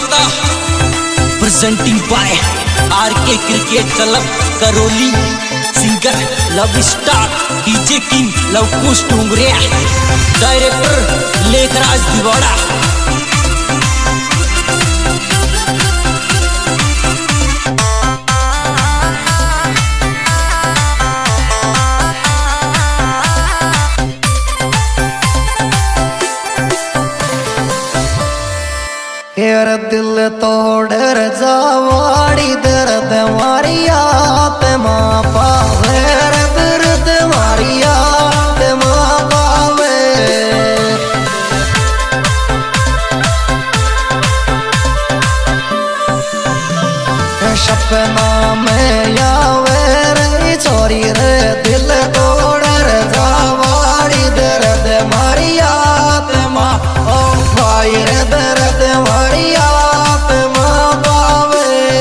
मांगता presenting by RK cricket club Karauli. Singer love star DJ king Lavkush Dongariya. Director Lekhraj Diwada. यार दिल तोड़ जावाड़ी दर्द मारी याद माँ पावे दर्द मारी याद माँ पावे। सपना में आवे रे छोरी रे दिल तोड़ जावाड़ी दर्द मारी याद माँ ओ भाई रे दर्द मारी याद माँ पावे।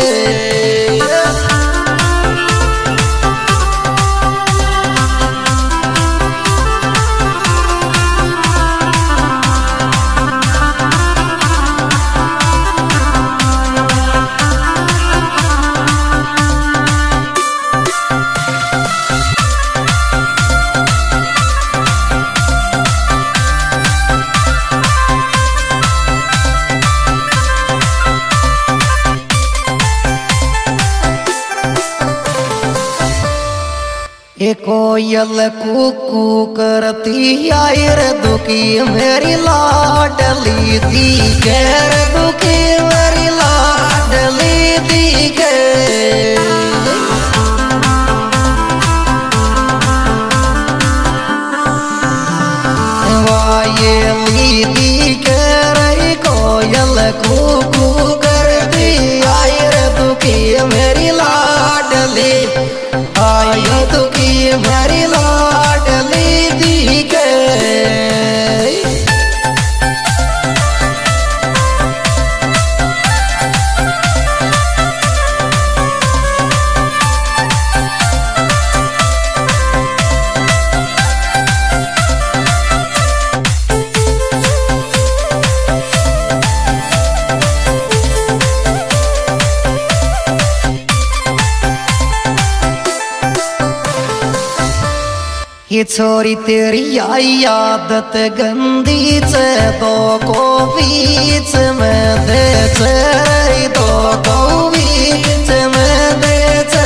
ये कोयल कुकू करती आई रे दुखी मेरी लाडली दी गैर दुखी मेरी लाडली दी गैर। वाये दी गैर कोयल कुकू करती आई रे दुखी मेरी लाडली आयो दुखी मेरी लाडली दी गई। ये छोरी तेरी आई आदत गंदी से दो को बीच में दे चे दो को बीच में दे चे।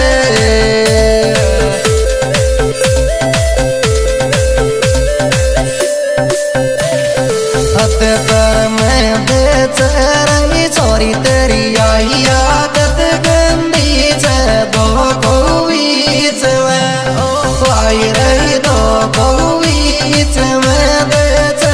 हद कर में दे चे छोरी तेरी आई आदत गंदी से दो को बीच में ओ आई रही दो को बीच में दे चे।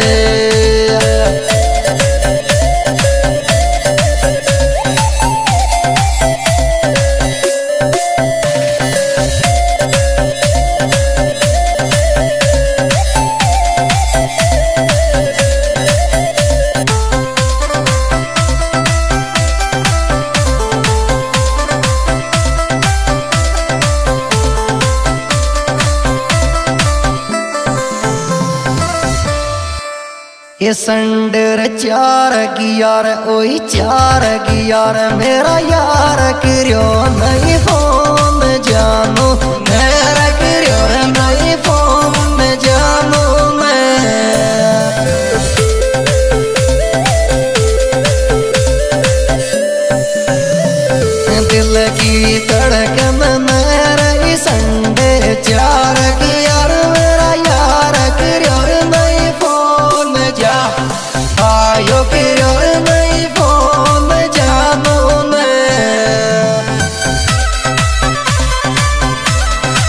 ये संडर चार गियार ओई चार गियार मेरा यार करियो नहीं फोन जानो मेरा करियो नहीं फोन जानो मैं। दिल की धड़कन मेरा संडे चार गियार मेरा यार करियो नहीं फोन जा आयो करियो नहीं फोन जानो मैं।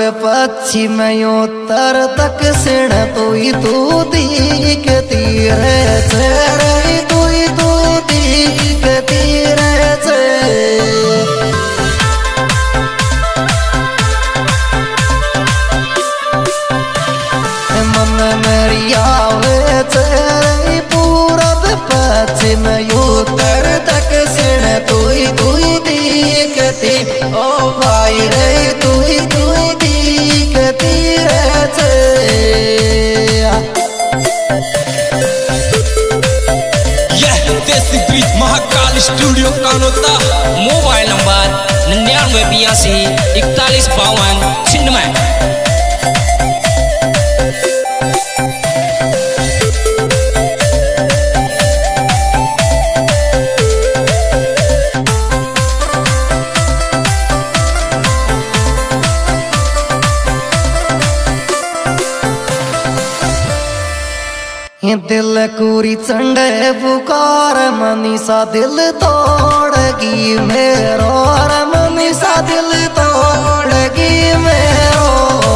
पश्चिम उत्तर दक्षिण तू दिखती रे रे तू दिखती रे मन मेरी आवे रे पूरब पश्चिम उत्तर दक्षिण तू दिखती ओ भाई रे तू दिखती रे यह देसी beat Mahakal studio Kanota. Mobile number 9982 4152 छिन्नमय। दिल कुरी चंडे पुकार मनीषा दिल तोड़गी मेरो मनीषा दिल तोड़गी मेरो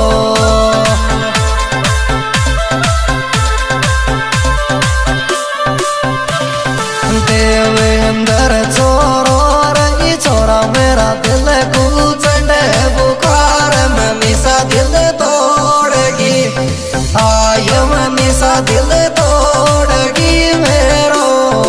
देवेंद्र छोरो रही छोरा मेरा दिल को चंडे पुकार मनीषा दिल तोड़गी आय मनीषा दिल तोड़गी मेरो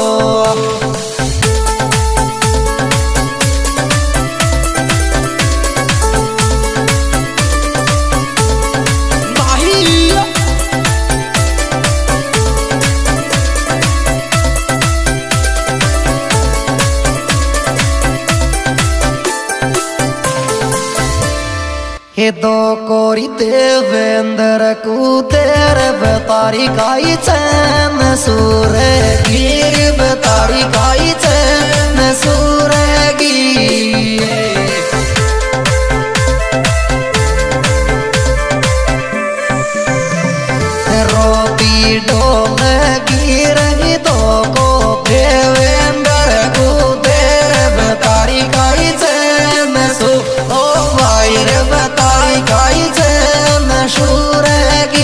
हे दो कोरी देवेंद्र को तेरे बतारी काई चैन सूरे गिर बतारी काई चैन सूरेगी रोती डोल गिरही तो को देवेंद्र को तेरे बतारी काई चैन सू ओ भाई रे बतारी काई चैन सूरेगी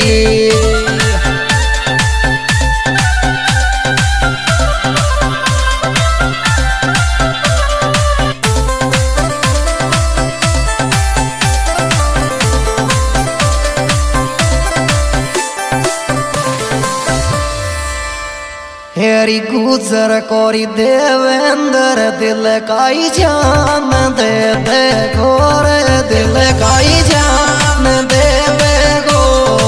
हेरी गुजर कोरी देवेंद्र दिल काई जान दे दे गोर दिल काई जान दे दे गो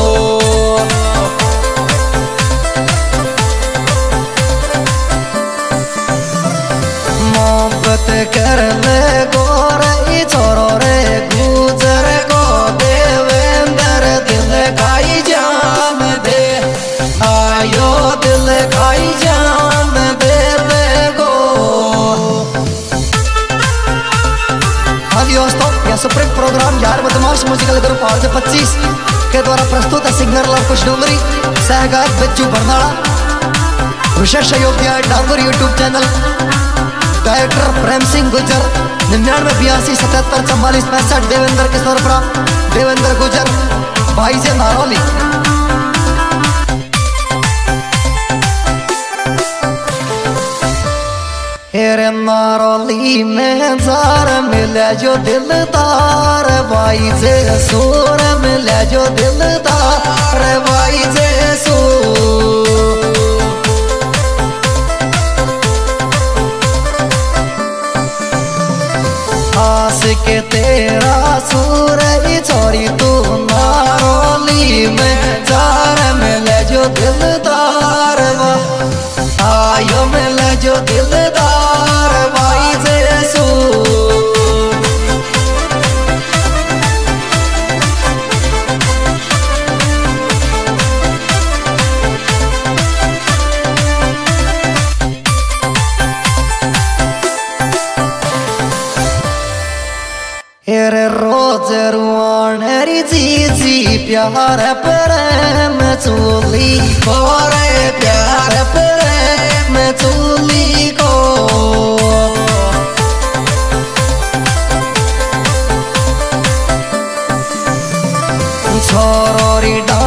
मोहब्बत कर ले गोर छोरो रे गुजर को देवेंद्र दिल काई जान दे आयो दिल काई जान दे गो। हाँ जी दोस्तों, यह सुप्रीम प्रोग्राम यार बदमाश म्यूजिकल ग्रुप आज 25 के द्वारा प्रस्तुत है। सिंगर लवकुश डोंगरी, सहगायक बच्चू बरनाला, विशेष सहयोग दिया Dangur YouTube channel, director Prem Singh Gujar 9982 77 44 65 Devendra Kishorpura, Devendra गुजर भाई से नारौली। हेरे नारौली में जार मिले जो दिलदार भाई से सूर मिले जो दिलदार भाई से सू आस के तेरा सूर छोरी तू नारौली में जार मिले जो दिलदार आयो मिले जो दिलदार भाई से सू हेरे रोज रुआनेरी जी प्यार प्रेम चूली कोरे प्यार प्रेम चूली को मोरी